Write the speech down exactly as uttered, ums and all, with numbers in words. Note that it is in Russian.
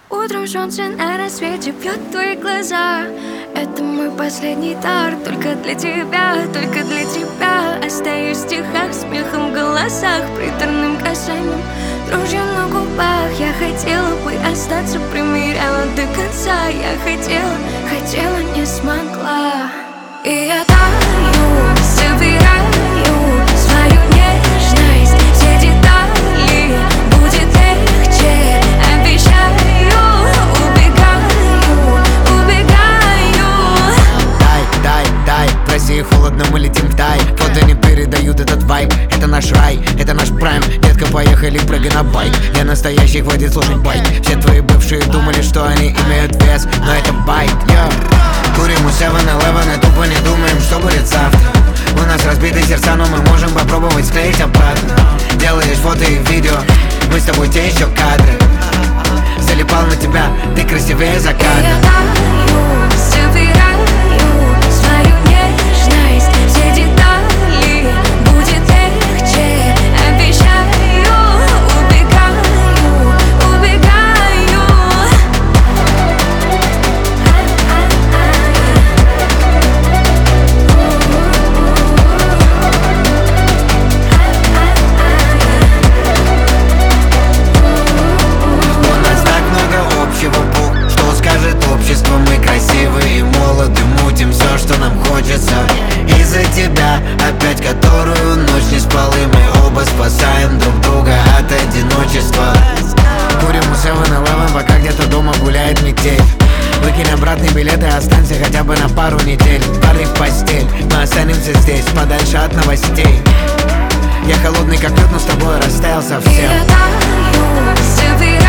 Утром солнце на рассвете бьет твои глаза. Это мой последний дар, только для тебя, только для тебя. Остаюсь в стихах, смехом в голосах, приторным касанием, дрожью на губах. Я хотела бы остаться, примеряла до конца. Я хотела, хотела, не смогла. И я таю, собираю свою нежность, все детали, будет легче, обещаю. Убегаю, убегаю. Дай, дай, дай, в России холодно, мы летим в тай. Фото не передают этот вайб. Это наш рай, это наш прайм. Детка, поехали, прыгай на байк. Я настоящий, хватит слушать байк. Все твои бывшие думали, что они имеют вес, но это байк, йо. Курим у севен элевен и тупо не думаем, что будет завтра. У нас разбиты сердца, но мы можем попробовать склеить обратно. Делаешь фото и видео, мы с тобой те еще кадры. Залипал на тебя, ты красивее заката. Я таю, собираю свою нежность, все детали, будет легче, обещаю. Убегаю, убегаю. У нас так много общего, Бог, что скажет общество. Мы красивые и молоды, мутим все, что нам хочется. Из-за тебя опять которую ночь не спал, и мы оба спасаем друг друга от одиночества. Курим у севен элевен, пока где-то дома гуляет метель. Выкинь обратные билеты, останься хотя бы на пару недель. Парни в постель, мы останемся здесь, подальше от новостей. Я холодный как лед, но с тобой растаял совсем. Я таю, собираю